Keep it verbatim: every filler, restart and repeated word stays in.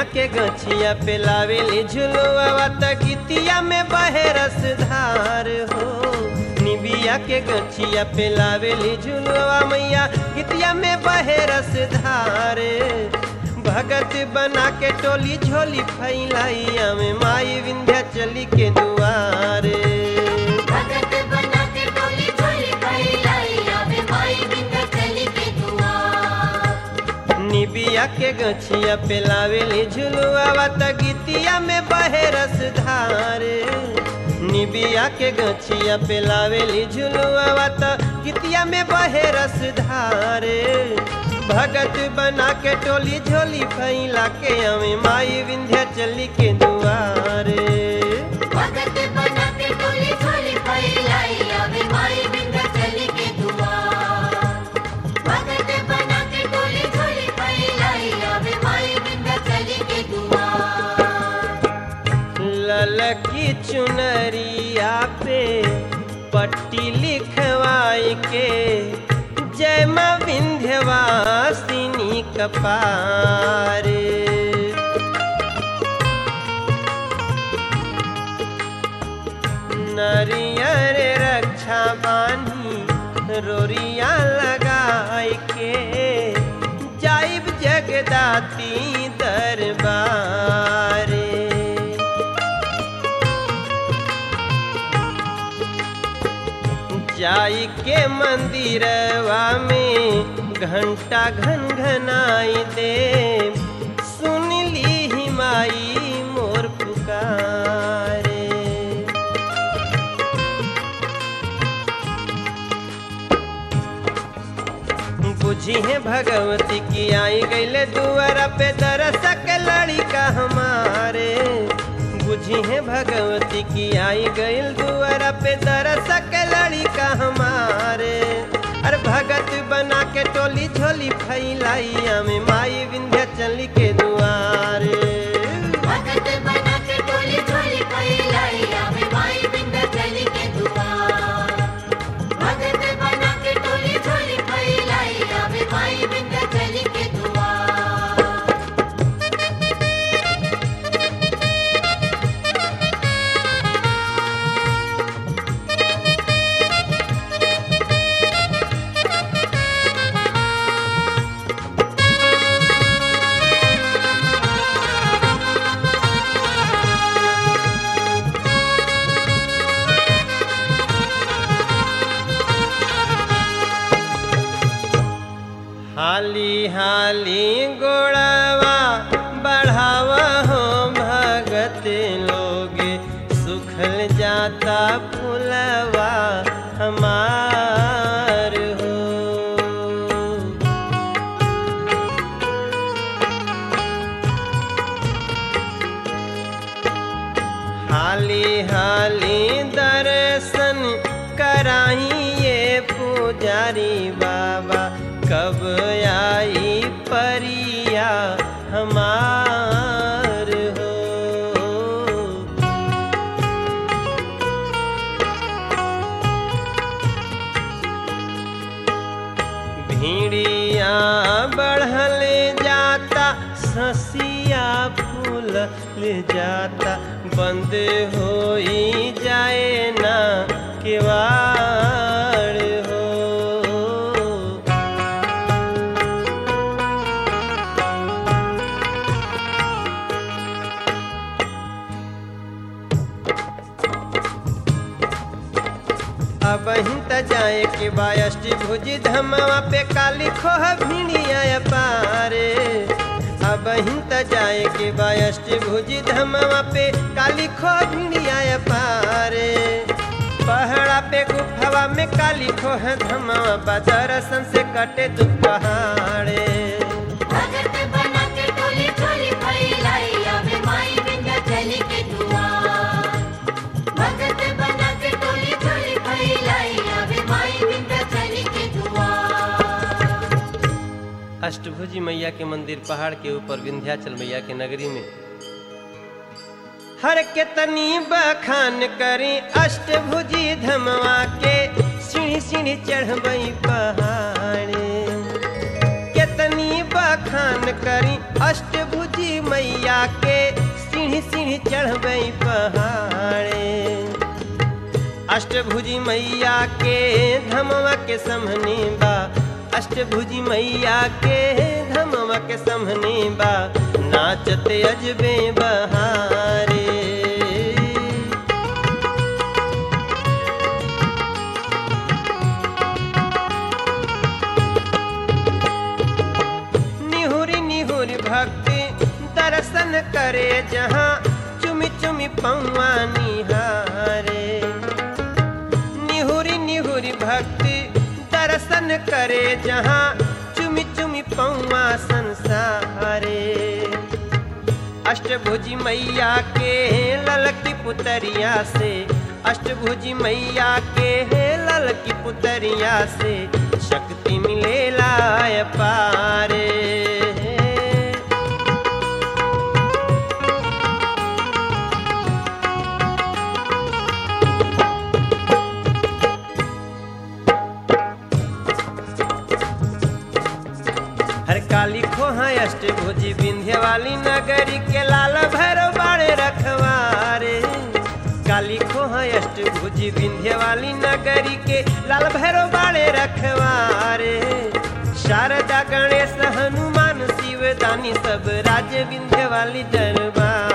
के गछिया पे लावेली झुलुआ त गीतिया में बहे रस धार हो। निबिया के गछिया पे लावेली झुलुआ मैया गीतिया में बहे रस धार। भगत बना के टोली झोली फैलाइया में माई विंध्याचली के दुआर। भगत बना के टोली झोली फैलाइया में माई विंध्याचली के दुआर। निबिया के गछिया पे लावेली झुलुआ त गीतिया में बहे रस धार। निबिया के गछिया पे लावेली झुलुआ त गीतिया में बहे रस धार। भगत बना के टोली झोली फैला के हमें माई विंध्याचली के दुआर। भगत बना के टोली झोली फैलाइया में माई विंध्याचली के दुआर। भगत बना के टोली झोली फैलाइया में माई विंध्याचली के दुआर। ललकी चुनरिया पे पट्टी लिखवाई के जय मां विंध्यवासिनी कपार। नरियर रक्षा बानी रोरिया लगाई के जाइब जगदाती दरबार। जाई के मंदिरवा में घंटा घन घनाई दे सुन ली ही माई मोर पुकारे। बुझी है भगवती की आई गईले दुआरा पे दरसक लड़िका हमारे। बुझी है भगवती की आई गईल दुआरा पे दरसक लड़िका हमारे। अरे भगत बना के टोली झोली फैलाइया में माई विंध्याचली के दुआरे। भगत बना के टोली झोली फैलाइया में माई विंध्याचली के दुआर। भगत बना के टोली झोली फैलाइया में माई विंध्याचली के दुआर। हाली हाली गोड़वा बढ़ावा हो भगत लोग सुखल जाता फुलवा हमार हो। हाली हाली दर्शन कराइए पुजारी बाबा कब आई परिया हमार हो। भीड़िया बढ़ल जाता ससिया फूल जाता बंद होई जाए ना केवाड़ हो। अब हिंता जाए के बायष्टि भुजी धमवा पे काली खोह भिड़िया पारे। अब हिंता जाए के बायष्टि भुजी धमवा पे काली खोह भिड़िया पारे। पहाड़ा पे गुफावा में काली खोह धमवा बदरसन से कटे दुख पहाड़े। भगत बना के टोली झोली फैलाइया में माई विंध्याचली के दुआर। भगत बना के टोली झोली फैलाइया में माई विंध्याचली के दुआर। अष्टभुजी मैया के मंदिर पहाड़ के ऊपर विंध्याचल मैया के नगरी में। हर के तनी बखान करी अष्टभुजी धमवा के सीढ़ी सीढ़ी चढ़बई पहाड़े। केतनी बखान करी अष्टभुजी मैया सीढ़ी सीढ़ी चढ़बे पहाड़े। अष्टभुजी मैया के धमवा के समहनी बा, अष्टभुजी मैया के धमवा के समहनी बा, नाचते अजबे बहारे। निहुरी निहुरी भक्ति दर्शन करे जहाँ, चुमी चुमी पौआ निहारे। निहुरी निहुरी भक्ति दर्शन करे जहाँ, चुमी चुमी पौआ संसारे। अष्टभुजी मैया के ललकी पुतरिया से, अष्टभुजी मैया के ललकी पुतरिया से, शक्ति मिलेला अपारे। हर काली खोहा अष्टभुजी विंध्य वाली नगरी के लाल भैरव बाड़े रखवारे। काली खोहा अष्टभुजी विंध्य वाली नगरी के लाल भैरव बाड़े रखवारे। शारदा गणेश हनुमान शिव दानी सब राज विंध्य वाली दरबार।